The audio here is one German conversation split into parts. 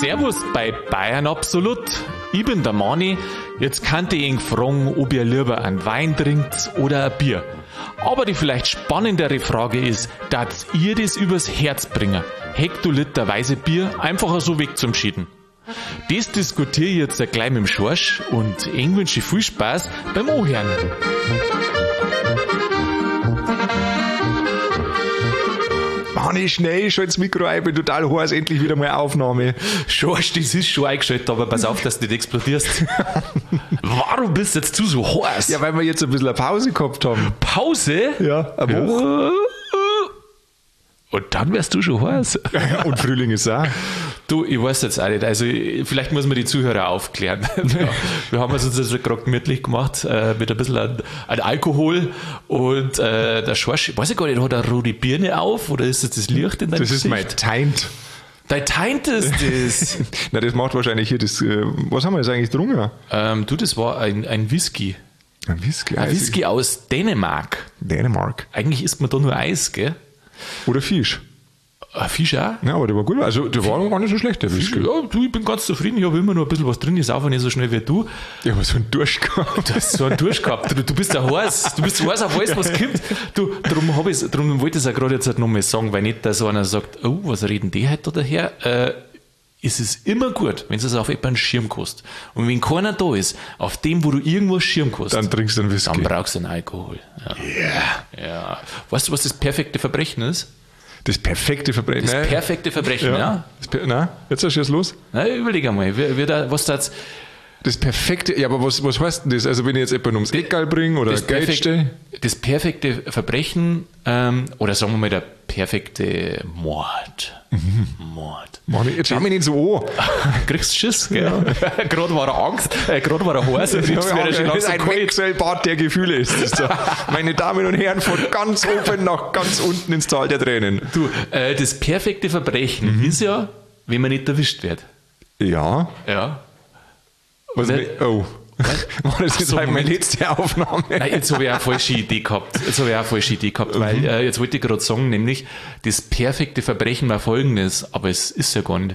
Servus bei Bayern Absolut. Ich bin der Mani. Jetzt könnt ihr ihn fragen, ob ihr lieber einen Wein trinkt oder ein Bier. Aber die vielleicht spannendere Frage ist, dass ihr das übers Herz bringen? Hektoliterweise Bier einfach so weg zum Schieden. Das diskutiere ich jetzt gleich mit dem Schorsch und ich wünsche viel Spaß beim Anhören. Mani, schnell, schalt das Mikro ein, bin total heiß, endlich wieder mal Aufnahme. Schorsch, das ist schon eingeschaltet, aber pass auf, dass du nicht explodierst. Warum bist jetzt du so heiß? Ja, weil wir jetzt ein bisschen eine Pause gehabt haben. Pause? Ja, eine Woche. Und dann wärst du schon heiß. Ja, und Frühling ist auch. Du, ich weiß jetzt auch nicht. Also, vielleicht muss man die Zuhörer aufklären. Ja, wir haben uns das gerade gemütlich gemacht, mit ein bisschen an Alkohol. Und der Schorsch, ich weiß ich gar nicht, hat er rote Birne auf oder ist das Licht in deinem Gesicht? Das ist mein Teint. Dein Teint ist das? Na, das macht wahrscheinlich hier das. Was haben wir jetzt eigentlich getrunken? Du, das war ein Whisky. Ein Whisky? Ein Whisky aus Dänemark. Dänemark. Eigentlich isst man da nur Eis, gell? Oder Fisch. Fisch auch? Ja, aber der war gut. Also, der war gar nicht so schlecht, der Whisky. Ja, du, ich bin ganz zufrieden. Ich habe immer noch ein bisschen was drin. Ich saufe nicht so schnell wie du. Ja, aber so einen Durst gehabt. Du hast so einen Durst gehabt. Du bist ja heiß. Du bist so heiß auf alles, was kommt. Du, darum wollte ich es auch gerade jetzt noch mal sagen, weil nicht, dass so einer sagt, oh, was reden die heute daher? Es ist immer gut, wenn du es auf einen Schirm kostet. Und wenn keiner da ist, auf dem, wo du irgendwo Schirm kostet, dann trinkst du einen Whisky. Dann brauchst du einen Alkohol. Ja. Yeah. Ja. Weißt du, was das perfekte Verbrechen ist? Das perfekte Verbrechen. Das perfekte Verbrechen, ja. Nein, jetzt hast du es los. Na, überleg einmal, was da jetzt. Das perfekte, ja, aber was heißt denn das? Also, wenn ich jetzt jemanden ums Eckal bringe oder Geld stelle? Das perfekte Verbrechen, oder sagen wir mal, der perfekte Mord. Mord. Mann, jetzt schau mich nicht so an. Kriegst du Schiss, gell? Ja. Gerade war er Angst, gerade war er heiß und jetzt wäre er schon das ist so ein Wechselbad der Gefühle. Ist das so. Meine Damen und Herren, von ganz oben nach ganz unten ins Tal der Tränen. Du, das perfekte Verbrechen ist ja, wenn man nicht erwischt wird. Ja. Ja. Was oh. War das jetzt meine letzte Aufnahme? Nein, jetzt habe ich auch eine falsche Idee gehabt. Weil jetzt wollte ich gerade sagen, nämlich das perfekte Verbrechen war folgendes, aber es ist ja gar nicht.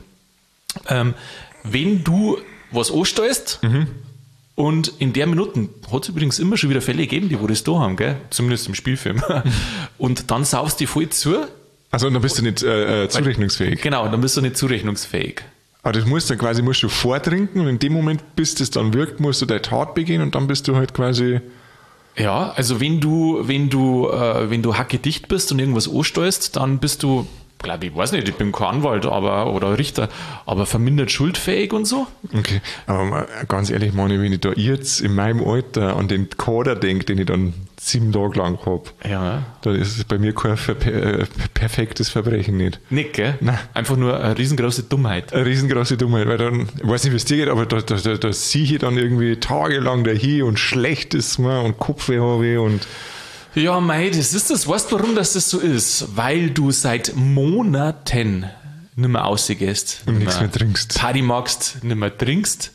Wenn du was anstellst und in der Minute hat es übrigens immer schon wieder Fälle gegeben, die wo das da haben, gell? Zumindest im Spielfilm. Und dann saust die voll zu. Also dann bist du nicht zurechnungsfähig. Genau, dann bist du nicht zurechnungsfähig. Aber das musst du vortrinken und in dem Moment, bis das dann wirkt, musst du deine Tat begehen und dann bist du halt quasi... Ja, also wenn du hackedicht bist und irgendwas anstellst, dann bist du, glaube ich, weiß nicht, ich bin kein Anwalt oder Richter, aber vermindert schuldfähig und so. Okay, aber ganz ehrlich, Mani, wenn ich da jetzt in meinem Alter an den Kader denke, den ich dann 7 Tage lang habe, ja. Dann ist es bei mir kein perfektes Verbrechen nicht. Nicht, gell? Nein. Einfach nur eine riesengroße Dummheit. Eine riesengroße Dummheit, weil dann, ich weiß nicht, wie es dir geht, aber da sehe ich dann irgendwie tagelang dahin und schlecht ist mir und Kopfweh habe ich und... Ja, mei, das ist das. Weißt du, warum das so ist? Weil du seit Monaten nicht mehr rausgehst. Und nichts mehr trinkst. Party magst, nicht mehr trinkst.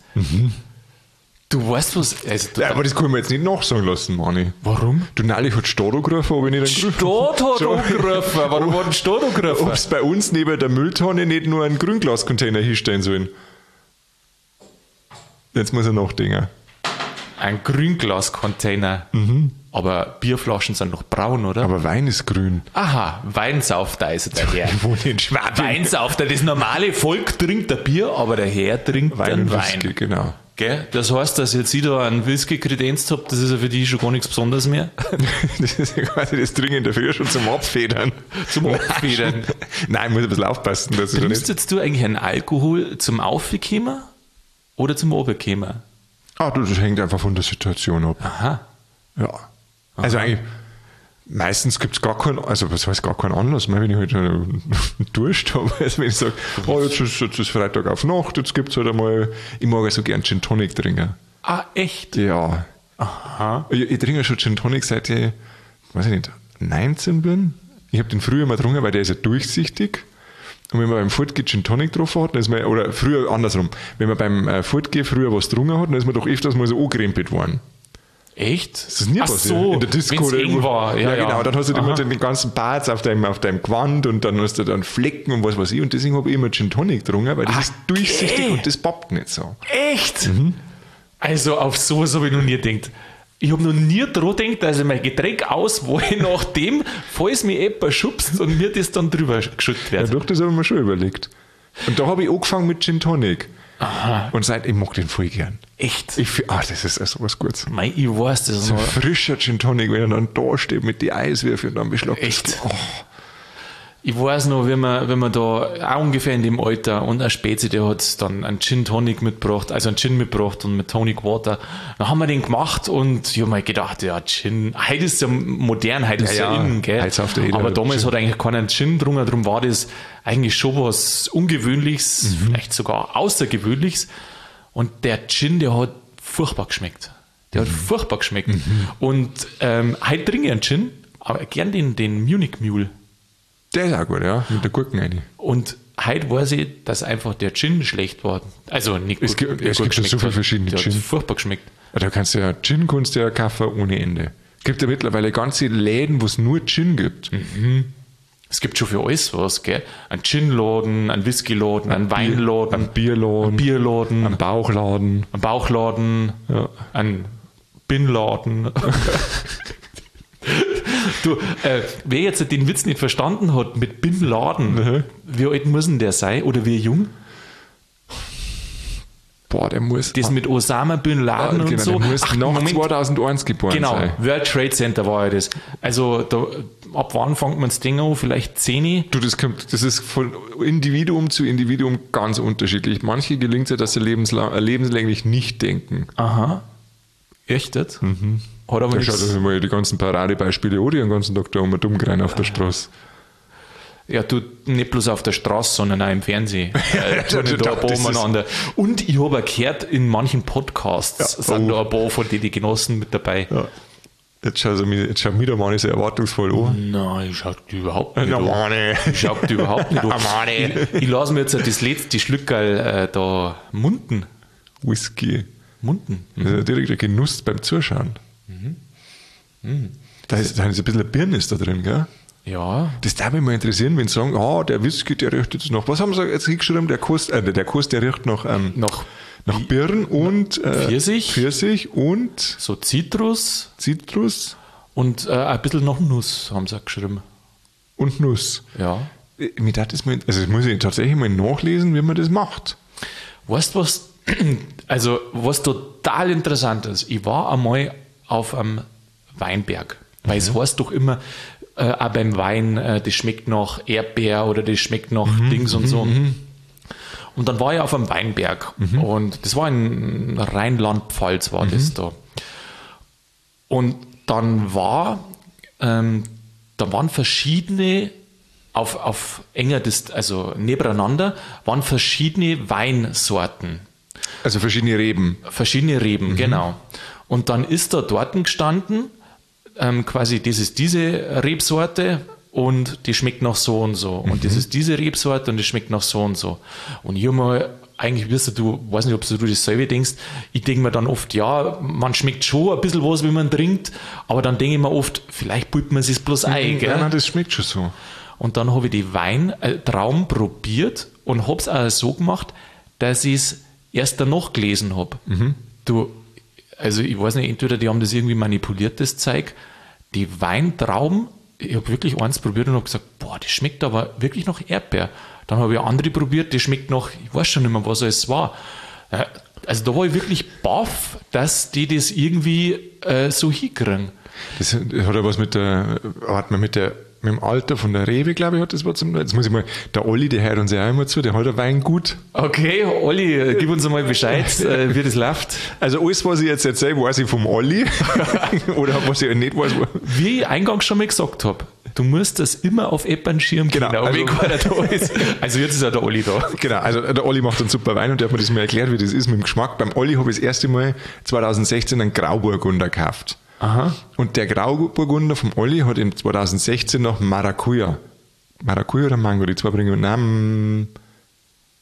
Du weißt was... Also, ja, aber das kann ich mir jetzt nicht nachsagen lassen, Mani. Warum? Du, neulich hat Stadt angerufen, ob ich nicht einen Stadt hat angerufen? Warum hat ein Stadt angerufen? Ob es bei uns neben der Mülltonne nicht nur einen Grünglascontainer hinstellen sollen. Jetzt muss er nachdenken. Ein Grünglascontainer. Aber Bierflaschen sind noch braun, oder? Aber Wein ist grün. Aha, Weinsauft, also der Herr. Ich wohne in Schwabing. Weinsauft, das normale Volk trinkt ein Bier, aber der Herr trinkt einen Wein. Whisky, genau. Gell? Das heißt, dass jetzt ich da einen Whisky kredenzt habe, das ist ja für dich schon gar nichts Besonderes mehr. Das ist ja quasi das Dringend dafür schon zum Abfedern. Zum Abfedern? Nein, ich muss ein bisschen aufpassen. Dass trinkst jetzt du eigentlich einen Alkohol zum Aufkommen oder zum Runterkommen? Das hängt einfach von der Situation ab. Aha. Ja. Also eigentlich, meistens gibt es gar keinen, also was heißt gar keinen Anlass mehr, wenn ich halt einen Durst habe. Also wenn ich sage, jetzt ist Freitag auf Nacht, jetzt gibt es halt einmal, ich mag also gern Gin Tonic trinken. Ah, echt? Ja. Aha. Ich trinke schon Gin Tonic seit ich, weiß ich nicht, 19 bin. Ich habe den früher mal getrunken, weil der ist ja durchsichtig. Und wenn man beim Fortgehen Gin Tonic drauf hat, dann ist man, oder früher andersrum, wenn man beim Fortgehen früher was getrunken hat, dann ist man doch öfters mal so angerempelt worden. Echt? Das ist nie passiert. So, in der Disco wenn's oder eng irgendwo. war. Ja, genau. Dann hast du immer den ganzen Bart auf deinem Gewand und dann hast du dann Flecken und was weiß ich. Und deswegen habe ich immer Gin Tonic getrunken, weil das ist durchsichtig und das poppt nicht so. Echt? Also auf sowas habe ich noch nie gedacht. Ich habe noch nie dran gedacht, dass ich mein Getränk auswahle, nachdem, falls mich jemand schubst und mir das dann drüber geschüttet wird. Ja, doch, das habe ich mir schon überlegt. Und da habe ich angefangen mit Gin Tonic. Aha. Und ich mag den voll gern. Echt? Das ist also was Gutes. Mei, ich weiß das So noch. ein frischer Gin Tonic, wenn er dann da steht mit den Eiswürfeln und dann beschlagt. Echt? Oh. Ich weiß noch, wenn man da auch ungefähr in dem Alter und ein Spezi, der hat dann einen Gin Tonic mitgebracht, also einen Gin mitgebracht und mit Tonic Water. Dann haben wir den gemacht und ich habe mir gedacht, ja, Gin, heute ist ja modern, heute ist ja innen, gell? Aber damals hat eigentlich keiner Gin drungen, darum war das eigentlich schon was Ungewöhnliches, vielleicht sogar Außergewöhnliches. Und der Gin, der hat furchtbar geschmeckt. Und heute trinke ich einen Gin, aber gern den Munich Mule. Der ist auch gut, ja, mit der Gurken rein. Und heute weiß ich, dass einfach der Gin schlecht war. Also nicht Es gibt ja so viele verschiedene Gin. Der hat furchtbar geschmeckt. Da kannst du ja Gin kannst du ja kaufen ohne Ende. Es gibt ja mittlerweile ganze Läden, wo es nur Gin gibt. Es gibt schon für alles was, gell? Ein Gin-Laden, ein Whisky-Laden, ein Weinladen, Ein Bierladen, ein Bauchladen. Bauchladen, Ja. ein Binladen. Du, wer jetzt den Witz nicht verstanden hat mit Bin Laden, wie alt muss denn der sein oder wie jung? Boah, der muss. Das mit Osama Bin Laden und so. Der muss nach Moment. 2001 geboren Genau, sein. World Trade Center war ja das. Also da, ab wann fängt man das Ding an? Vielleicht 10? Du, das ist von Individuum zu Individuum ganz unterschiedlich. Manche gelingt es ja, dass sie lebenslänglich nicht denken. Aha. Echt jetzt? Hat aber Da schaut nichts. euch mal die ganzen Paradebeispiele an, die den ganzen Tag da um dumm rein auf der Straße. Ja, du, nicht bloß auf der Straße, sondern auch im Fernsehen. Tun da ein paar umeinander. Und ich habe auch gehört, in manchen Podcasts sind da ein paar von den Genossen mit dabei. Ja. Jetzt schaut mich der Mann so erwartungsvoll an. Nein, ich schaue die überhaupt nicht Ja, an. Mann. Ich schaue die überhaupt nicht Ja, an. Mann. Ich lasse mir jetzt das letzte Schlückerl da munden. Whisky. Munden. Das ist ja direkt ein Genuss beim Zuschauen. Da ist ein bisschen ein Birnis da drin, gell? Ja. Das darf mich mal interessieren, wenn sie sagen, der Whisky, der riecht jetzt noch. Was haben sie jetzt hingeschrieben? Der Kost, der riecht nach Birn und Pfirsich und So Zitrus Zitrus und ein bisschen noch Nuss, haben sie auch geschrieben. und Nuss. Ja. Mir das muss ich tatsächlich mal nachlesen, wie man das macht. Weißt du was? Also, was total interessant ist, ich war einmal auf einem Weinberg, weil es heißt doch immer, auch beim Wein, das schmeckt nach Erdbeer oder das schmeckt nach Dings und so. Und dann war ich auf einem Weinberg und das war in Rheinland-Pfalz, war das da. Und dann da waren verschiedene auf enger also nebeneinander waren verschiedene Weinsorten. Also verschiedene Reben. Verschiedene Reben, genau. Und dann ist da dort gestanden, quasi, das ist diese Rebsorte und die schmeckt nach so und so. Und das ist diese Rebsorte und die schmeckt nach so und so. Und ich habe mal, eigentlich wirst du, weiß nicht, ob du dasselbe denkst, ich denke mir dann oft, ja, man schmeckt schon ein bisschen was, wenn man trinkt, aber dann denke ich mir oft, vielleicht pulpt man es bloß ein, gell? Nein, das schmeckt schon so. Und dann habe ich die Weintrauben probiert und habe es auch so gemacht, dass ich es erst danach gelesen habe. Du, also ich weiß nicht, entweder die haben das irgendwie manipuliert, das Zeug. Die Weintrauben, ich habe wirklich eins probiert und habe gesagt, boah, das schmeckt aber wirklich nach Erdbeer. Dann habe ich andere probiert, das schmeckt nach, ich weiß schon nicht mehr, was es war. Also da war ich wirklich baff, dass die das irgendwie so hinkriegen. Das hat ja was mit dem Alter von der Rebe, glaube ich, hat das was zum. Jetzt muss ich mal, der Olli, der hört uns ja auch immer zu, der hat ein Weingut. Okay, Olli, gib uns einmal Bescheid, wie das läuft. Also alles, was ich jetzt erzähle, weiß ich vom Olli. Oder was ich nicht weiß. Wie ich eingangs schon mal gesagt habe, du musst das immer auf einen Schirm Genau, kriegen, also- wenn keiner da ist. Also jetzt ist ja der Olli da. Genau, also der Olli macht einen super Wein und der hat mir das mal erklärt, wie das ist mit dem Geschmack. Beim Olli habe ich das erste Mal 2016 einen Grauburgunder gekauft. Aha. Und der Grauburgunder vom Olli hat in 2016 noch Maracuja. Maracuja oder Mango, die zwei bringen. Nein,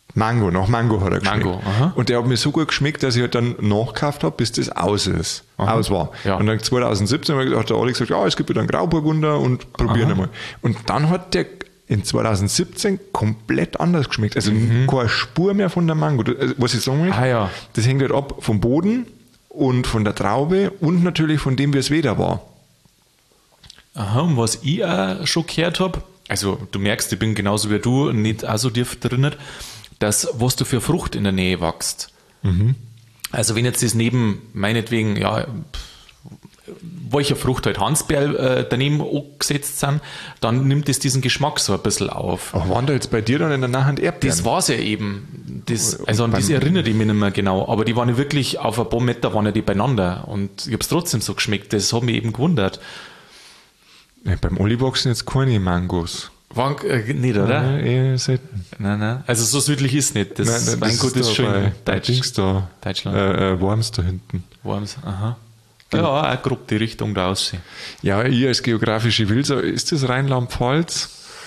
Nach Mango hat er geschmeckt. Mango, aha. Und der hat mir so gut geschmeckt, dass ich halt dann nachgekauft habe, bis das aus war. Ja. Und dann 2017 hat der Alex gesagt, ja, es gibt wieder einen Grauburgunder und probieren einmal. Und dann hat der in 2017 komplett anders geschmeckt. Also keine Spur mehr von der Mango. Also, was ich sagen will, das hängt halt ab vom Boden und von der Traube und natürlich von dem, wie es wieder war. Aha, und was ich auch schon gehört habe, also du merkst, ich bin genauso wie du nicht auch so tief drin, dass was du für Frucht in der Nähe wächst. Also wenn jetzt das neben, meinetwegen, ja, welche Frucht halt Hansbeer daneben angesetzt sind, dann nimmt es diesen Geschmack so ein bisschen auf. Aber waren da jetzt bei dir dann in der Nachhand Erdbeeren? Das war es ja eben. Also an das erinnere ich mich nicht mehr genau. Aber die waren ja wirklich, auf ein paar Meter waren ja die beieinander. Und ich habe es trotzdem so geschmeckt. Das hat mich eben gewundert. Ja, beim Olli wachsen jetzt keine Mangos. Nicht, oder? Nein, eher selten. Nein. Also so südlich ist nicht. Das Weingut ist schön bei Deutschland. Worms da hinten. Worms, aha. Ja, auch grob die Richtung da aussehen. Ja, ich als geografische Wilser, ist das Rheinland-Pfalz?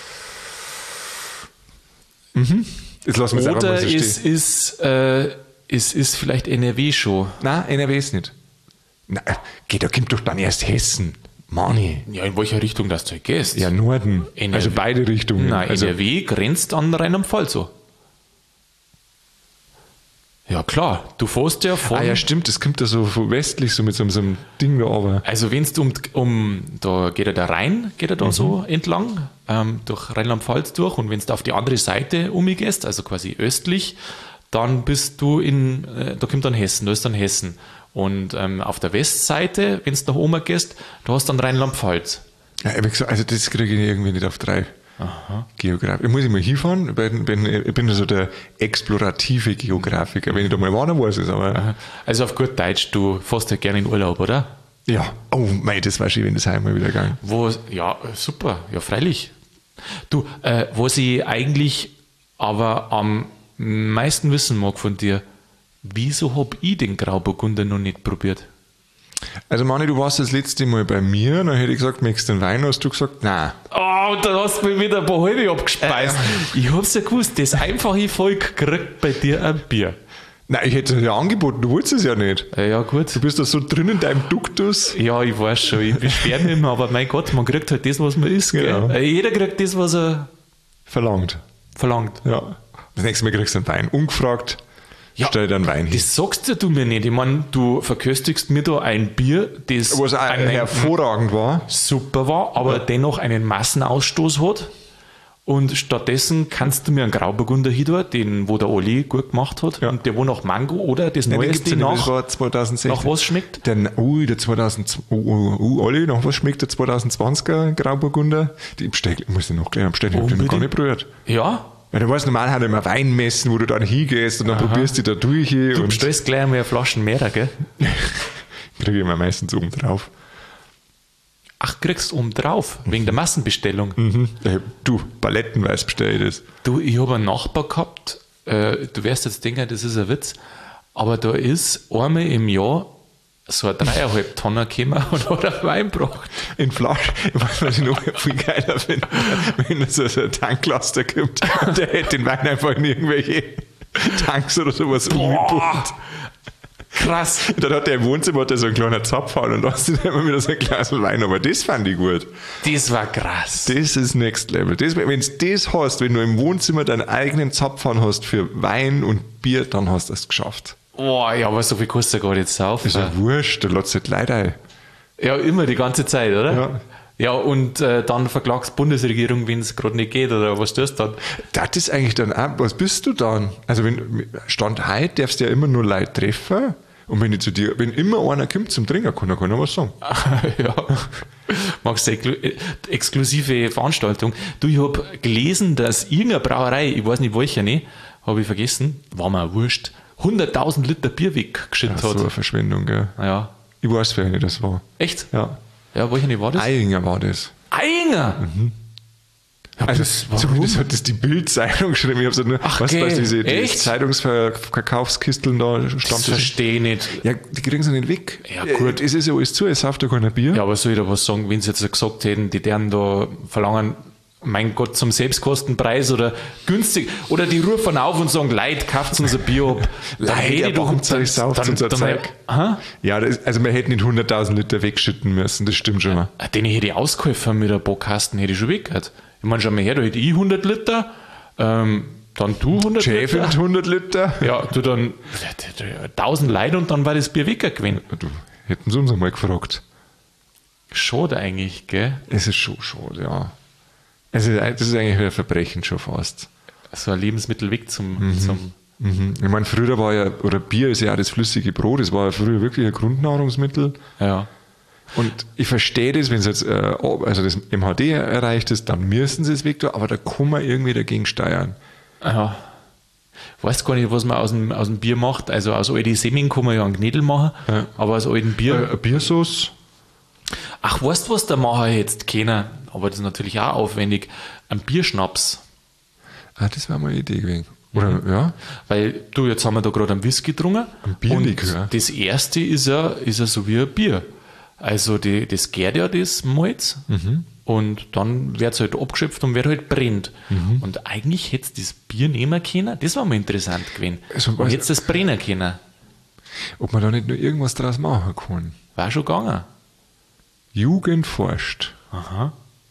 Jetzt lassen wir es einfach mal so stehen. Es ist vielleicht NRW schon. Nein, NRW ist nicht. Nein, da kommt doch dann erst Hessen. Mani. Ja, in welcher Richtung das du gehst? Ja, Norden. NRW. Also beide Richtungen. Nein, also NRW grenzt an Rheinland-Pfalz so. Ja, klar. Du fährst ja von... ja, stimmt. Das kommt ja so westlich, so mit so einem Ding da aber. Also wenn du da geht ja der Rhein, geht ja da so entlang, durch Rheinland-Pfalz durch, und wenn du auf die andere Seite umgehst, also quasi östlich, dann bist du da kommt dann Hessen, da ist dann Hessen. Und auf der Westseite, wenn du nach oben gehst, da hast du dann Rheinland-Pfalz. Ja, also das kriege ich irgendwie nicht auf 3. Aha. Geograf. Ich muss immer hinfahren, ich bin so der explorative Geografiker. Wenn ich da mal war, dann weiß ich es. Aber also auf gut Deutsch, du fährst ja gerne in Urlaub, oder? ja, oh mei, das war schön, wenn das einmal wieder gegangen. Ja, super, ja, freilich. Du, was ich eigentlich aber am meisten wissen mag von dir, wieso habe ich den Grauburgunder noch nicht probiert? Also Mani, du warst das letzte Mal bei mir, dann hätte ich gesagt, möchtest du den Wein? Hast du gesagt, nein. Oh, da hast du mir wieder ein paar halbe abgespeist. Ich hab's ja gewusst, das einfache Volk kriegt bei dir ein Bier. Nein, ich hätte es ja angeboten, du wolltest es ja nicht. Ja, gut. Du bist da so drin in deinem Duktus. Ja, ich weiß schon, ich beschwere mich immer, aber mein Gott, man kriegt halt das, was man isst. Genau. Gell? Jeder kriegt das, was er verlangt. Ja. Das nächste Mal kriegst du einen Wein. Ungefragt, stell dir einen Wein hin. Das sagst du mir nicht. Ich meine, du verköstigst mir da ein Bier, das was auch hervorragend war. Super war, aber dennoch einen Massenausstoß hat. Und stattdessen kannst du mir einen Grauburgunder hin, wo der Oli gut gemacht hat, und der wo nach Mango oder das Neueste das war 2016. nach was schmeckt? Der Oli, nach was schmeckt der 2020er Grauburgunder? Muss ich noch gleich bestellen, ich habe den noch gar nicht berührt. Ja. Weil du weißt, normal hat er immer Weinmessen, wo du dann hingehst und dann probierst du da durch. Du bestellst gleich einmal Flaschen mehr, gell? Kriege ich immer meistens oben drauf. Ach, kriegst du oben drauf, wegen der Massenbestellung. Du, palettenweise bestelle ich das. Du, ich habe einen Nachbar gehabt, du wirst jetzt denken, das ist ein Witz, aber da ist einmal im Jahr so ein 3,5 Tonner gekommen und hat einen Wein gebracht. In Flaschen, was ich noch viel geiler finde, wenn so ein Tanklaster kommt und der hätte den Wein einfach in irgendwelche Tanks oder sowas umgepumpt. Krass. Dann hat der im Wohnzimmer so einen kleinen Zapfhahn und da hast du dann immer wieder so ein Glas Wein, aber das fand ich gut. Das war krass. Das ist Next Level. Wenn du das hast, wenn du im Wohnzimmer deinen eigenen Zapfhahn hast für Wein und Bier, dann hast du es geschafft. Oh, ja, aber so viel kostet er gar nicht auf. Ist ja wurscht, da lässt halt Leute ein. Ja, immer die ganze Zeit, oder? Ja. Ja, und dann verklagst die Bundesregierung, wenn es gerade nicht geht, oder was tust du dann? Das ist eigentlich dann auch, was bist du dann? Also wenn Stand heute darfst du ja immer nur Leute treffen, und wenn immer einer kommt zum Trinken, kann er keiner was sagen. Ja. Magst du exklusive Veranstaltung? Du, ich habe gelesen, dass irgendeine Brauerei, ich weiß nicht welche, ne, habe ich vergessen, war mir auch wurscht, 100.000 Liter Bier weggeschüttet hat. So eine Verschwendung, gell? Ja. Ich weiß, wer das war. Echt? Ja. Ja, welche nicht war das? Einger war das. Einger? Mhm. Ja, also, das hat das die Bild-Zeitung geschrieben. Ich habe so nur, diese Zeitungsverkaufskisteln da stand. Das verstehe ich nicht. Ja, die kriegen sie nicht weg. Ja, gut. Es ist ja alles zu, es sauft ja keiner Bier. Ja, aber soll ich da was sagen, wenn sie jetzt gesagt hätten, die deren da verlangen mein Gott, zum Selbstkostenpreis oder günstig. Oder die rufen auf und sagen, Leute, kauft uns ein Bier ab. Leute, sauft unser Zeug. Ja, also wir hätten nicht 100.000 Liter wegschütten müssen, das stimmt schon mal. Den hätte ich ausgeholfen mit ein paar Kasten, hätte ich schon weggehört. Ich meine, schau mal her, da hätte ich 100 Liter, dann du 100 Chef Liter. 100 Liter. Ja, du dann 1000 Leute und dann war das Bier weggegangen. Du, hätten sie uns einmal gefragt. Schade eigentlich, gell? Es ist schon schade, ja. Das ist eigentlich ein Verbrechen schon fast. So ein Lebensmittel weg zum Ich meine, früher war ja, oder Bier ist ja auch das flüssige Brot, das war ja früher wirklich ein Grundnahrungsmittel. Ja. Und ich verstehe das, wenn es jetzt also das MHD erreicht ist, dann müssen sie es weg tun, aber da kann man irgendwie dagegen steuern. Ja. Weiß gar nicht, was man aus dem Bier macht. Also aus alten Semmeln kann man ja einen Gnädel machen, Ja. aber aus alten Bier. Biersauce. Ach, weißt du, was der Macher jetzt kennen? Aber das ist natürlich auch aufwendig. Ein Bierschnaps. Ah, das wäre mal eine Idee gewesen. Oder, ja? Weil du, jetzt haben wir da gerade einen Whisky getrunken. Ein Bierlikör. Und das erste ist ja so wie ein Bier. Also das gärt ja das Malz und dann wird es halt abgeschöpft und wird halt brennt. Und eigentlich hätte es das Bier nehmen können. Das war mal interessant gewesen. Also, Und hätte es das brennen können. Ob man da nicht nur irgendwas draus machen kann. War schon gegangen. Jugend forscht. Aha.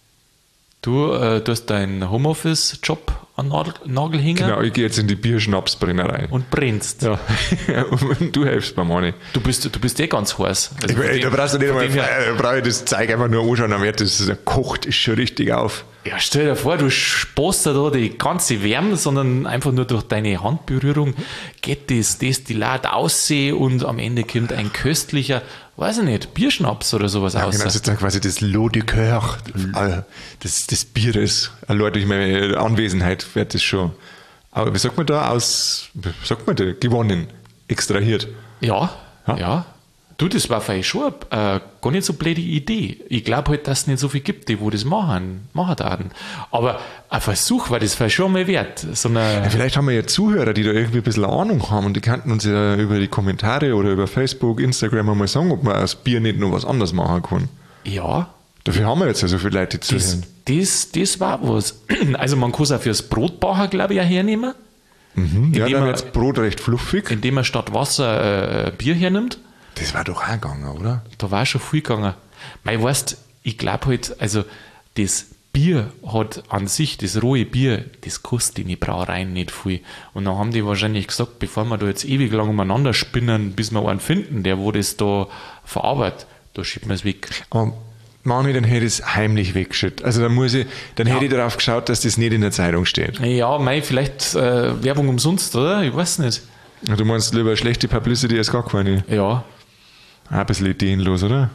Du hast deinen Homeoffice-Job an Nagel hängen Genau, ich gehe jetzt in die Bierschnapsbrennerei. und brennst. Ja, und du hilfst mir, Manni. Du bist eh ganz heiß. Also Da brauchst du nicht einmal, dem her- da brauche ich das Zeug einfach nur anschauen, dann wird das kocht ist schon richtig auf. Ja, stell dir vor, du sparst da die ganze Wärme, sondern einfach nur durch deine Handberührung geht das Destillat aussehen und am Ende kommt ein köstlicher, weiß ich nicht, Bierschnaps oder sowas Ja, aus. genau, das ist dann quasi das Lot du Coeur des Bieres. Allein durch meine Anwesenheit wird das schon, aber wie sagt man da, gewonnen, extrahiert. Ja, Ja. ja. Du, das war vielleicht schon eine gar nicht so blöde Idee. Ich glaube halt, dass es nicht so viel gibt, die wo das machen werden. Aber ein Versuch war das vielleicht schon mal wert. So Ja, eine, vielleicht haben wir ja Zuhörer, die da irgendwie ein bisschen Ahnung haben und die könnten uns ja über die Kommentare oder über Facebook, Instagram einmal sagen, ob man aus Bier nicht noch was anderes machen kann. ja, Dafür haben wir jetzt ja so viele Leute, die zuhören. das war was. Also man kann es auch fürs Brotbacher, glaube ich, auch hernehmen. Ja, indem dann man- wird das Brot recht fluffig. Indem man statt Wasser Bier hernimmt. Das war doch auch gegangen, oder? Da war schon viel gegangen. Mei, weißt, ich glaube halt, also das Bier hat an sich, das rohe Bier, das kostet in die Brauereien nicht viel. Und dann haben die wahrscheinlich gesagt, bevor wir da jetzt ewig lang umeinander spinnen, bis wir einen finden, der wo das da verarbeitet, da schieben wir es weg. Aber Mami, dann hätte ich es heimlich weggeschüttet. Also dann hätte ich darauf geschaut, dass das nicht in der Zeitung steht. Ja, mei, vielleicht Werbung umsonst, oder? Ich weiß nicht. Du meinst lieber schlechte Publicity als gar keine. Ja, Auch ein bisschen ideenlos, oder?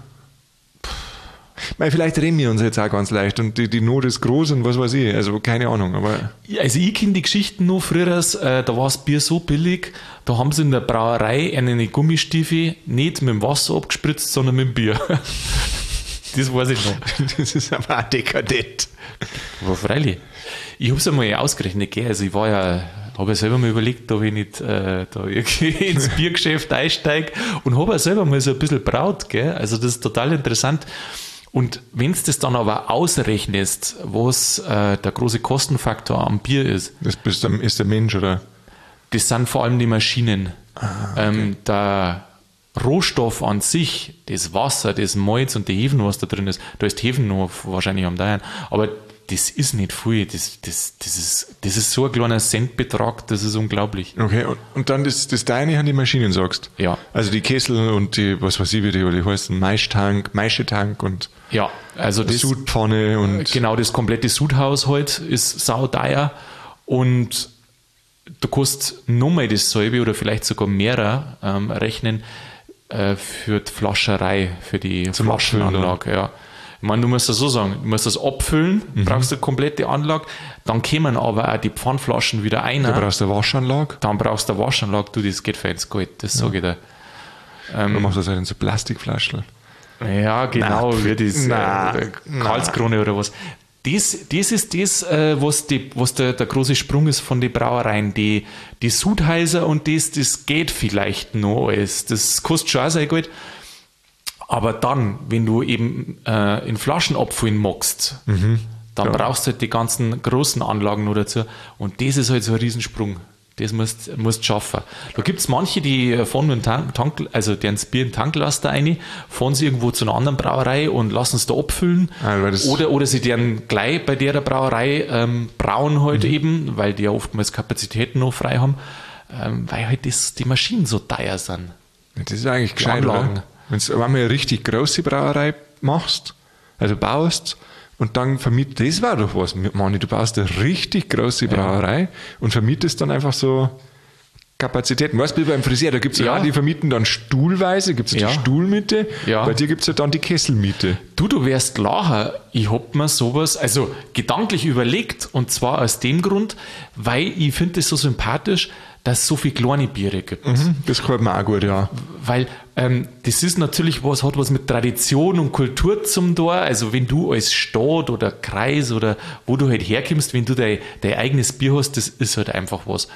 Mei, vielleicht reden wir uns jetzt auch ganz leicht und die Not ist groß und was weiß ich. Also keine Ahnung, aber also ich kenne die Geschichten noch früher, da war das Bier so billig, da haben sie in der Brauerei eine Gummistiefel nicht mit dem Wasser abgespritzt, sondern mit dem Bier. Das weiß ich noch. das ist aber auch dekadent. Aber freilich. Ich habe es einmal ausgerechnet, gell? Also ich war ja, habe ja selber mal überlegt, ob ich nicht da irgendwie ins Biergeschäft einsteige und habe ja selber mal so ein bisschen braut, gell? Also das ist total interessant. Und wenn du das dann aber ausrechnest, was der große Kostenfaktor am Bier ist, Das ist der Mensch, oder? das sind vor allem die Maschinen. Der Rohstoff an sich, das Wasser, das Malz und die Hefen, was da drin ist, da ist Hefen noch wahrscheinlich am Teuren, aber das ist nicht viel. Das ist so ein kleiner Centbetrag, das ist unglaublich. Okay, und dann das Deine an die Maschinen sagst. Ja. Also die Kessel und die, was weiß ich, wie die heißen, Maischetank und Ja, also das, Sudpfanne und genau, das komplette Sudhaus halt ist sauteuer und du kannst nochmal dasselbe oder vielleicht sogar mehrer rechnen für die Flascherei, für die Zum Abfüllen Flaschenanlage. Ja. Ich meine, du musst das so sagen, du musst das abfüllen, brauchst eine komplette Anlage, dann kommen aber auch die Pfandflaschen wieder ein. du brauchst eine Waschanlage. Dann brauchst du eine Waschanlage, du, das geht für ins Geld, das sage ich dir. Du machst das halt in so Plastikflaschen. Ja, genau, wie das Karlskrone oder was. Das ist das, was der große Sprung ist von den Brauereien. Die Sudhäuser und das geht vielleicht noch alles. Das kostet schon auch sehr Geld. Aber dann, wenn du eben in Flaschen abfüllen magst, Dann brauchst du halt die ganzen großen Anlagen noch dazu. Und das ist halt so ein Riesensprung. Das musst du schaffen. Da gibt es manche, die fahren mit dem Tank, also deren das Bier in den Tanklaster rein, fahren sie irgendwo zu einer anderen Brauerei und lassen es da abfüllen. Oder sie deren gleich bei der Brauerei brauen halt eben, weil die ja oftmals Kapazitäten noch frei haben, weil halt die Maschinen so teuer sind. Das ist eigentlich gescheit, oder? Wenn du einmal eine richtig große Brauerei machst, also baust, und dann vermietest, das war doch was, Mani, du baust eine richtig große Brauerei und vermietest dann einfach so Kapazitäten. Weißt du, wie beim Friseur, da gibt es ja, die vermieten dann stuhlweise, gibt es die Stuhlmiete, bei dir gibt es ja dann die Kesselmiete. Du wärst lachen, ich hab mir sowas, also gedanklich überlegt, und zwar aus dem Grund, weil ich finde es so sympathisch, dass es so viele kleine Biere gibt. Das gefällt mir auch gut, ja. Weil das ist natürlich hat was mit Tradition und Kultur zum Tor. Also wenn du als Stadt oder Kreis oder wo du halt herkommst, wenn du dein eigenes Bier hast, das ist halt einfach was.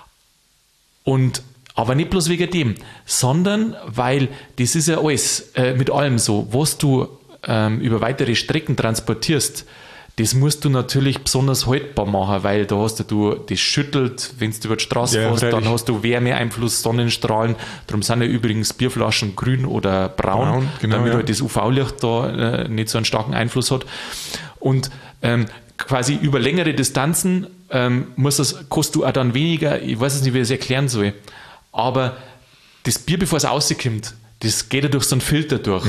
Aber nicht bloß wegen dem, sondern weil das ist ja alles mit allem so, was du über weitere Strecken transportierst, das musst du natürlich besonders haltbar machen, weil da hast du das schüttelt, wenn du über die Straße fährst, dann hast du Wärmeeinfluss, Sonnenstrahlen. Darum sind ja übrigens Bierflaschen grün oder braun, damit halt das UV-Licht da nicht so einen starken Einfluss hat. Und quasi über längere Distanzen kostet du auch dann weniger, ich weiß nicht, wie ich das erklären soll, aber das Bier, bevor es rauskommt, das geht ja durch so einen Filter durch.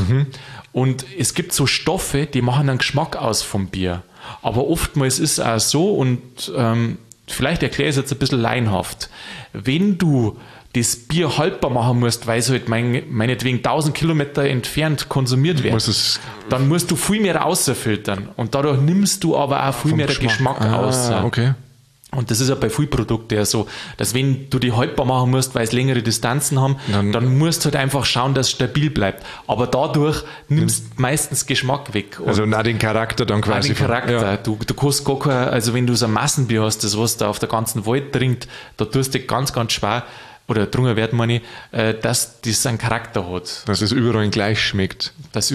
Und es gibt so Stoffe, die machen einen Geschmack aus vom Bier. Aber oftmals ist es auch so, und vielleicht erkläre ich es jetzt ein bisschen laienhaft, wenn du das Bier haltbar machen musst, weil es halt meinetwegen 1000 Kilometer entfernt konsumiert wird, dann musst du viel mehr rausfiltern. Und dadurch nimmst du aber auch viel mehr Geschmack aus. Okay. Und das ist ja bei vielen Produkten ja so, dass wenn du die haltbar machen musst, weil es längere Distanzen haben, dann musst du halt einfach schauen, dass es stabil bleibt. Aber dadurch nimmst du meistens Geschmack weg. Also auch den Charakter dann quasi. Den Charakter. Ja. Du kannst gar kein, also wenn du so ein Massenbier hast, das was da auf der ganzen Welt trinkt, da tust du ganz, ganz schwer, oder drungen wird man nicht, dass das einen Charakter hat. Dass es überall gleich schmeckt.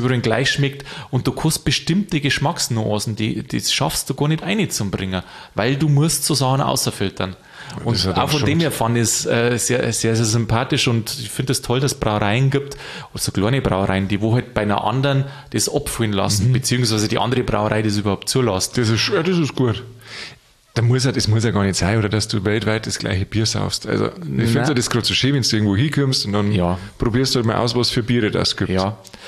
Und du kannst bestimmte Geschmacksnuancen, das schaffst du gar nicht einzubringen, weil du musst so Sachen außerfiltern. Und auch von dem her fand ich es sehr, sehr, sehr sympathisch, und ich finde es toll, dass es Brauereien gibt, oder so kleine Brauereien, die wo halt bei einer anderen das abfüllen lassen, beziehungsweise die andere Brauerei das überhaupt zulässt. Das ist gut. Das muss ja gar nicht sein, oder dass du weltweit das gleiche Bier saufst. Also, ich finde das gerade so schön, wenn du irgendwo hinkommst und dann probierst du halt mal aus, was für Biere das gibt.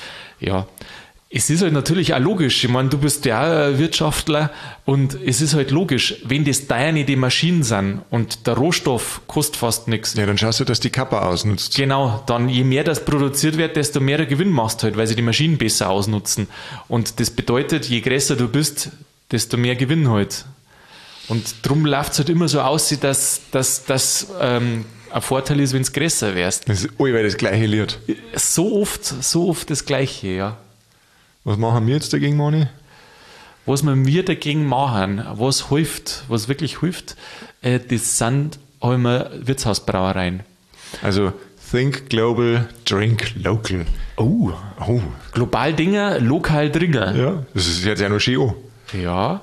Ja. Es ist halt natürlich auch logisch. Ich meine, du bist ja auch ein Wirtschaftler, und es ist halt logisch, wenn das teuer nicht die Maschinen sind und der Rohstoff kostet fast nichts. Ja, dann schaust du, dass die Kappa ausnutzt. Genau, dann je mehr das produziert wird, desto mehr Gewinn machst du halt, weil sie die Maschinen besser ausnutzen. Und das bedeutet, je größer du bist, desto mehr Gewinn halt. Und darum läuft es halt immer so aus, dass das ein Vorteil ist, wenn es größer wärst. Das ist allweil das gleiche Lied. So oft das Gleiche, ja. Was machen wir jetzt dagegen, Mani? Was wir dagegen machen, was wirklich hilft, das sind immer Wirtshausbrauereien. Also think global, drink local. Oh. Global Dinger, lokal Dringer. Ja, das ist jetzt ja noch schön an. Ja.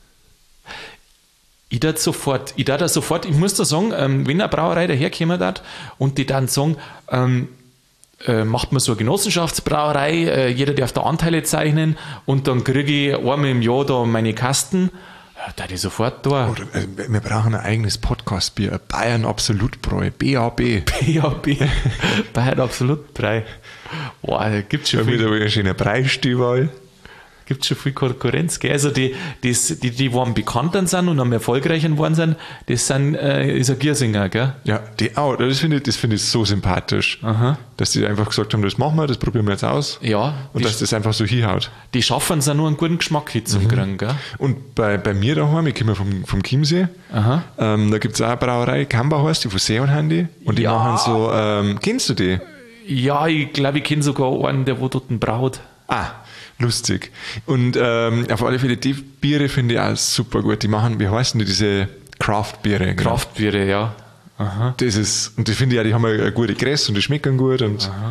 Ich muss da sagen, wenn eine Brauerei daherkommen hat und die dann sagen, macht man so eine Genossenschaftsbrauerei, jeder darf da Anteile zeichnen, und dann kriege ich einmal im Jahr da meine Kasten, da die sofort da. Oder, wir brauchen ein eigenes Podcast-Bier, Bayern Absolutbräu, BAB. Bayern Absolutbräu. Boah, da gibt es schon viel. Wieder ein schöner Preisstübel. Gibt schon viel Konkurrenz, gell? Also die am bekannter sind und am erfolgreicher geworden sind, das ist ein Giersinger, gell? Ja, das finde ich so sympathisch, dass die einfach gesagt haben, das machen wir, das probieren wir jetzt aus. Ja. Und dass das einfach so hinhaut. Die schaffen es auch nur einen guten Geschmack hinzukriegen, gell? Und bei mir daheim, ich komme vom Chiemsee, da gibt es auch eine Brauerei, Kamba heißt die, von Seon haben die, und die machen so, kennst du die? Ja, ich glaube, ich kenne sogar einen, der wo dort braut. Lustig. Und auf alle Fälle, die Biere finde ich auch super gut. Die machen, wie heißen die, diese Craft-Biere? Genau. Craft-Biere, ja. Und die finde ich auch, die haben eine gute Größe und die schmecken gut. Und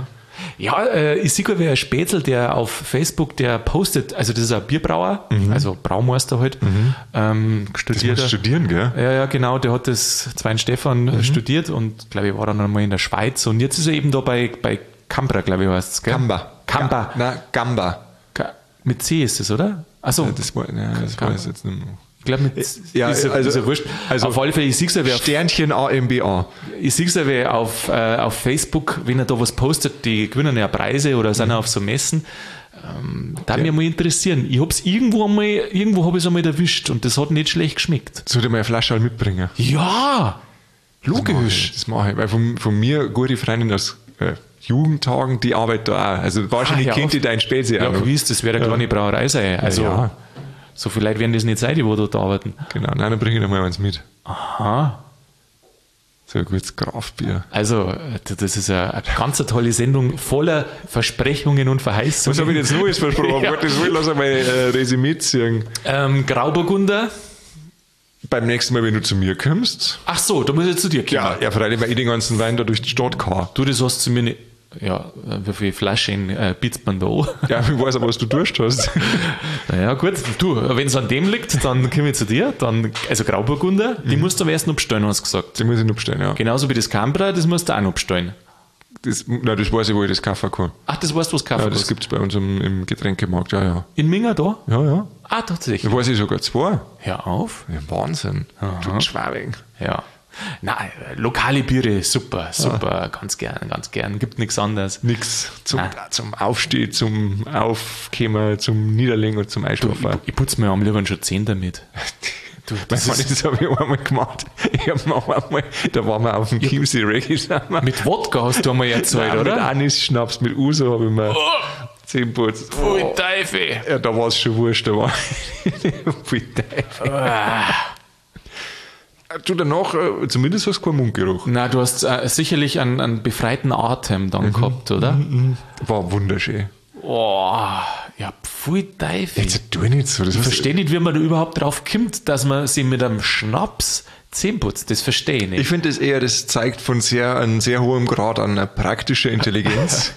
Ja, ich sehe wer ein Spätzl, der auf Facebook, der postet, also das ist ein Bierbrauer, also Braumeister halt, studiert. Das muss studieren, gell? Ja, genau, der hat das Zwein Stefan studiert und glaube ich war dann einmal in der Schweiz und jetzt ist er eben da bei Cambra, glaube ich heißt es, gell? Gamba. Gamba. Mit C ist es, oder? Achso. Ja, das weiß ich jetzt nicht mehr. Ich glaube, mit ist ja wurscht. Also auf alle Fälle, ich sehe es ja Sternchen AMBA. Ich sehe es ja auf Facebook, wenn er da was postet, die gewinnen ja Preise oder sind auf so Messen. Da würde mich mal interessieren. Ich habe es irgendwo habe ich es einmal erwischt und das hat nicht schlecht geschmeckt. Sollte ich mal eine Flasche halt mitbringen? Ja! Logisch. Das mache ich. Weil von mir gute Freundin aus Jugendtagen, die arbeitet da auch. Also wahrscheinlich kennt ihr dein Spätzle auch. Ja, gewiss, das wäre eine kleine Brauerei sein. Also so viel Leute werden das nicht sein, die wo dort arbeiten. Genau, nein, dann bringe ich dir mal eins mit. Aha. So ein gutes Grafbier. Also, das ist eine ganz tolle Sendung, voller Versprechungen und Verheißungen. Was habe ich jetzt Neues versprochen? Ja. Das will ich lassen, mal Resümee ziehen. Grauburgunder. Beim nächsten Mal, wenn du zu mir kommst. Ach so, da muss ich zu dir kommen. Ja, freilich, weil ich den ganzen Wein da durch die Stadt kann. Du, das hast zu mir nicht. Ja, wie viele Flaschen bietet man da an? Ja, ich weiß aber, was du Durst hast. Naja, gut. Du, wenn es an dem liegt, dann komme ich zu dir. Also Grauburgunder, die musst du am ersten abstellen, hast du gesagt. Die muss ich noch bestellen, ja. Genauso wie das Cambra, das musst du auch noch abstellen. Das weiß ich, wo ich das kaufen kann. Ach, das weißt du, was kaufen Ja, das gibt es bei uns im Getränkemarkt, ja. In Minga da? Ja. Ah, tatsächlich. Da weiß ich sogar 2. Hör auf. Ja, Wahnsinn. Du Schwabing. Ja. Nein, lokale Biere, super, ganz gern. Gibt nichts anderes. Nix zum Aufstehen, zum Aufkommen, zum Niederlegen und zum Einschlafen. Ich putze mir am liebsten schon 10 damit. Das habe ich einmal gemacht. Da waren wir auf dem Chiemsee Reggae. Mit Wodka hast du einmal erzählt, oder? Mit Anis-Schnaps, mit Uso habe ich mir 10 putzt. Pfui Teufel. Ja, da war es schon wurscht. Da war Pfui Teufel. Du danach, zumindest hast du keinen Mundgeruch. Nein, du hast sicherlich einen befreiten Atem dann gehabt, oder? War wunderschön. Oh, ja, pfui Teufel. Jetzt tu ich nicht so. Ich verstehe nicht, wie man da überhaupt drauf kommt, dass man sich mit einem Schnaps Zähne putzt. Das verstehe ich nicht. Ich finde das zeigt von einem sehr hohem Grad an praktischer Intelligenz.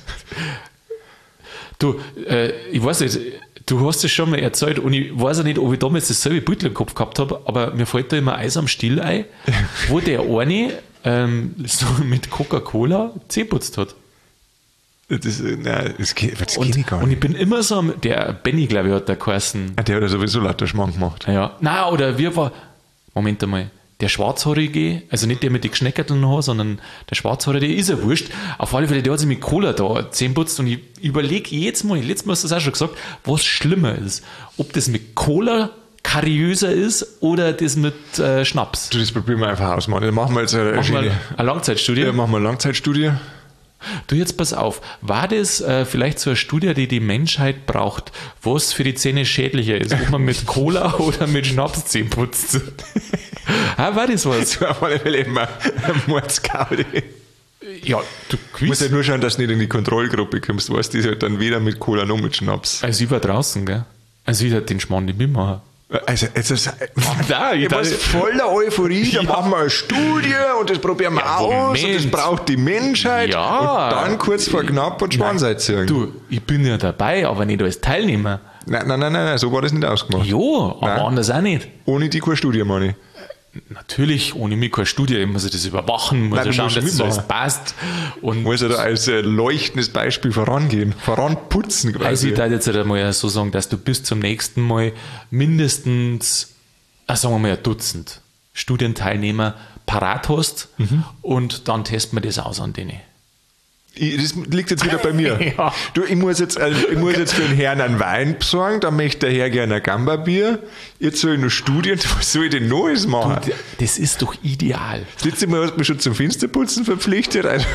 Du, ich weiß nicht, du hast es schon mal erzählt und ich weiß auch nicht, ob ich damals dasselbe Beutel im Kopf gehabt habe, aber mir fällt da immer Eis am Stiel ein, wo der eine so mit Coca-Cola Zähne putzt hat. Das geht ich gar nicht. Und ich bin immer so der Benny, glaube ich, hat da geheißen. Der hat ja sowieso lauter Schmarrn gemacht. Ja, nein, oder wie war, Moment einmal, der Schwarzhaarige, also nicht der mit den Geschneckerteln Haar, sondern der Schwarzhaarige, der ist ja wurscht. Auf alle Fälle, der hat sich mit Cola da Zähne putzt und ich überlege letztes Mal hast du das auch schon gesagt, was schlimmer ist. Ob das mit Cola kariöser ist oder das mit Schnaps. Du, das probieren wir einfach aus, Mann. Dann machen wir jetzt eine Langzeitstudie. Ja, machen wir eine Langzeitstudie. Du, jetzt pass auf, war das vielleicht so eine Studie, die Menschheit braucht, was für die Zähne schädlicher ist, ob man mit Cola oder mit Schnaps Zähne putzt? War das was? Das war auf alle Fälle immer ein Mordsgaudi. Ja, du musst ja nur schauen, dass du nicht in die Kontrollgruppe kommst, weißt du, die ist halt dann weder mit Cola noch mit Schnaps. Also ich war draußen, gell? Also ich hätte den Schmarrn nicht mitmachen. Also ich war voller Euphorie, da machen wir eine Studie und das probieren wir aus und das braucht die Menschheit und dann kurz vor knapp und Schwanzeit ziehen. Du, ich bin ja dabei, aber nicht als Teilnehmer. Nein, so war das nicht ausgemacht. Jo, aber anders auch nicht. Ohne die keine Studie, meine ich. Natürlich, ohne mich keine Studie, ich muss das überwachen, muss schauen, dass das passt. Und muss ja da als leuchtendes Beispiel voranputzen quasi. Also ich darf jetzt einmal so sagen, dass du bis zum nächsten Mal mindestens, sagen wir mal, ein Dutzend Studienteilnehmer parat hast und dann testen wir das aus an denen. Das liegt jetzt wieder bei mir. Ja. Du, ich muss jetzt für den Herrn einen Wein besorgen, dann möchte der Herr gerne ein Gamba-Bier. Jetzt soll ich noch Studien, was soll ich denn Neues machen? Du, das ist doch ideal. Das letzte Mal hast du mich schon zum Fensterputzen verpflichtet. Also,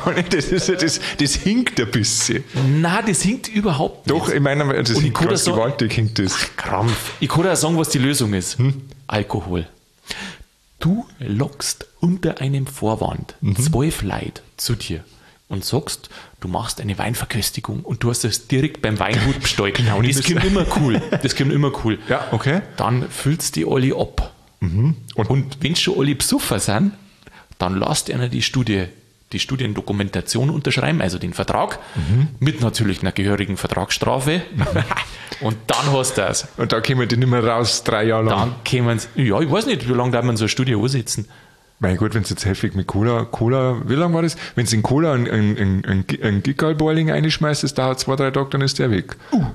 das hinkt ein bisschen. Nein, das hinkt überhaupt nicht. Doch, ich meine, das hinkt ganz gewaltig, hinkt das. Krampf. Ich kann dir auch sagen, was die Lösung ist. Alkohol. Du lockst unter einem Vorwand 12 Leute zu dir und sagst, du machst eine Weinverköstigung und du hast das direkt beim Weingut bestellt. Genau, das kommt immer cool. Ja, okay. Dann füllst du die alle ab. Und wenn schon alle besoffen sind, dann lasst einer die Studie die Studiendokumentation unterschreiben, also den Vertrag, mit natürlich einer gehörigen Vertragsstrafe. Und dann hast du das. Und da kommen die nicht mehr raus, 3 Jahre lang. Dann kommen sie, ja, ich weiß nicht, wie lange darf man so eine Studie ansetzen. Mein Gott, wenn es jetzt heftig mit Cola, wie lange war das? Wenn es in Cola ein Gigalboiling reinschmeißt, das dauert 2-3 Tage, dann ist der weg.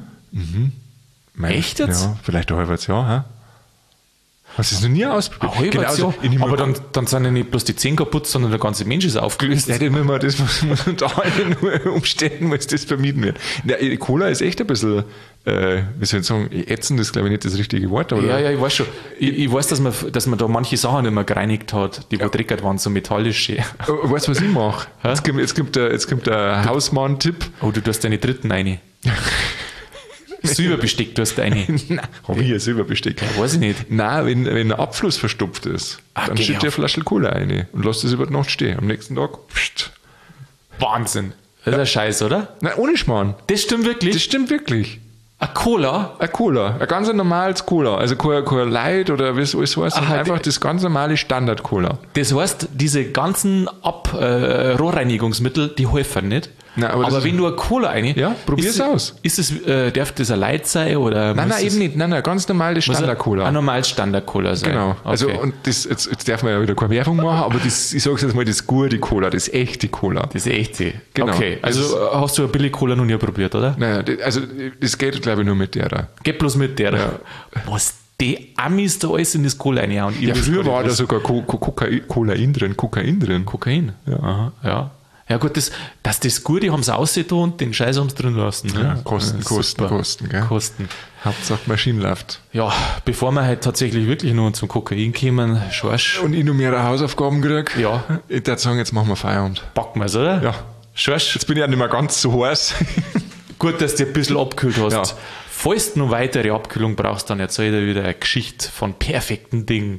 Echt jetzt? Ja, vielleicht ein halbes Jahr, hä? Hast du es noch nie ausprobiert? Genau, aber dann sind ja nicht bloß die Zähne kaputt, sondern der ganze Mensch ist aufgelöst. Ja, das muss unter allen Umständen muss das vermieden werden. Ja, Cola ist echt ein bisschen, wie soll ich sagen, ätzend ist, glaube ich, nicht das richtige Wort. Oder? Ja, ich weiß schon. Ich weiß, dass man da manche Sachen nicht mehr gereinigt hat, die dreckert waren, so metallische. Weißt du, was ich mache? Jetzt gibt der Hausmann-Tipp. Oh, du tust deine dritten rein. Silberbesteck tust du eine. Nein, habe ich ein Silberbesteck? Ja, weiß ich nicht. Nein, wenn der Abfluss verstopft ist, dann schüttet eine Flasche Cola rein und lässt es über die Nacht stehen. Am nächsten Tag, pst. Wahnsinn. Das ist ein Scheiß, oder? Nein, ohne Schmarrn. Das stimmt wirklich? Das stimmt wirklich. Eine Cola? Ein Cola. Ein ganz normales Cola. Also kein Light oder wie es alles heißt, sondern einfach das ganz normale Standard-Cola. Das heißt, diese ganzen Rohrreinigungsmittel, die helfen nicht. Nein, aber wenn du eine Cola rein... Ja, probier's aus. Darf das ein Light sein? Oder nein, eben nicht. Nein, ganz normales Standard-Cola. Ein normales Standard-Cola sein. Genau. Okay. Also, und das, jetzt darf man ja wieder keine Werbung machen, aber das, ich sag's jetzt mal, das gute Cola, das echte Cola. Das echte. Genau. Okay. Also hast du eine Billig-Cola noch nie probiert, oder? Nein, das geht, glaube ich, nur mit der da. Geht bloß mit der da. Ja. Was die Amis da alles in das Cola reinhauen. Ja, früher war da sogar Kokain drin. Kokain? Ja. Aha, ja. Ja gut, das Gute haben sie ausgetan und den Scheiß haben sie drin lassen. Ne? Ja, Kosten, gell? Kosten. Hauptsache Maschine läuft. Ja, bevor wir halt tatsächlich wirklich nur zum Kokain kommen, Schorsch. Und ich noch mehr Hausaufgaben kriege. Ja. Ich würde sagen, jetzt machen wir Feierabend. Packen wir es, oder? Ja. Schorsch. Jetzt bin ich ja nicht mehr ganz so heiß. Gut, dass du ein bisschen abgekühlt hast. Ja. Falls du noch weitere Abkühlung brauchst, dann erzähl dir wieder eine Geschichte von perfekten Dingen.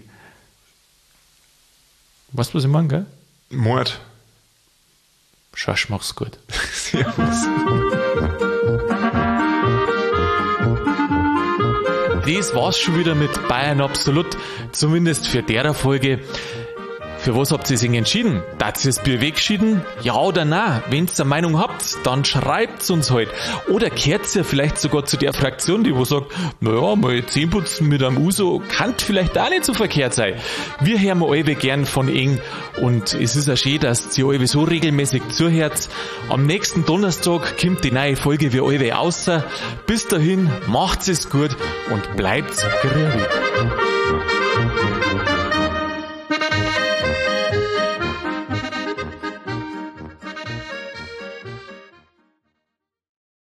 Weißt du, was ich meine, gell? Mord. Schorsch, mach's gut. Servus. Das war's schon wieder mit Bayern Absolut, zumindest für der Folge. Für was habt ihr sich entschieden? Darf ihr das Bier wegschieden? Ja oder nein? Wenn ihr eine Meinung habt, dann schreibt's uns halt. Oder kehrt ihr vielleicht sogar zu der Fraktion, die wo sagt, naja, mal Zähneputzen mit einem Uso kann vielleicht auch nicht so verkehrt sein. Wir hören alle gern von Ihnen und es ist auch schön, dass ihr alle so regelmäßig zuhört. Am nächsten Donnerstag kommt die neue Folge wie alle außer. Bis dahin, macht's es gut und bleibt's gründlich.